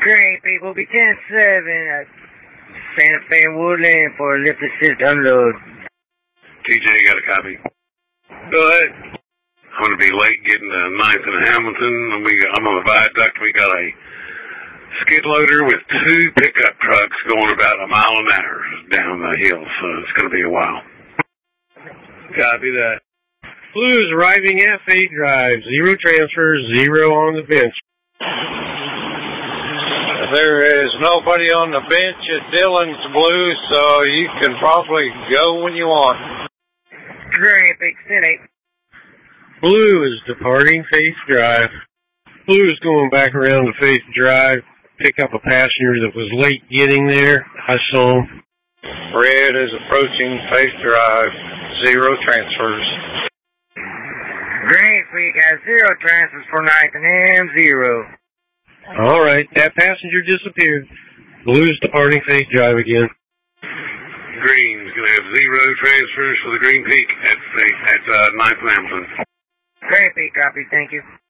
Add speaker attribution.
Speaker 1: Green Peak will be 10-7 at Santa Fe and Woodland for lift assist unload.
Speaker 2: TJ, got a copy?
Speaker 3: Go ahead.
Speaker 2: I'm going to be late getting to 9th and Hamilton. I'm on the viaduct. We got a skid loader with 2 pickup trucks going about a mile an hour down the hill, so it's going to be a while.
Speaker 3: Copy that. Blue is arriving at Faith Drive. 0 transfers, 0 on the bench.
Speaker 4: There is nobody on the bench at Dillon's Blue, so you can probably go when you want.
Speaker 1: Green Peak 10-8.
Speaker 3: Blue is departing Faith Drive. Blue is going back around to Faith Drive, pick up a passenger that was late getting there. I saw him.
Speaker 4: Red is approaching Faith Drive. 0 transfers.
Speaker 1: Green Peak has 0 transfers for 9th and Ham, 0.
Speaker 3: All right, that passenger disappeared. Blue's departing Faith Drive again.
Speaker 2: Green's going to have 0 transfers for the Green Peak at 9th and Hamilton.
Speaker 1: Green Peak, copy, thank you.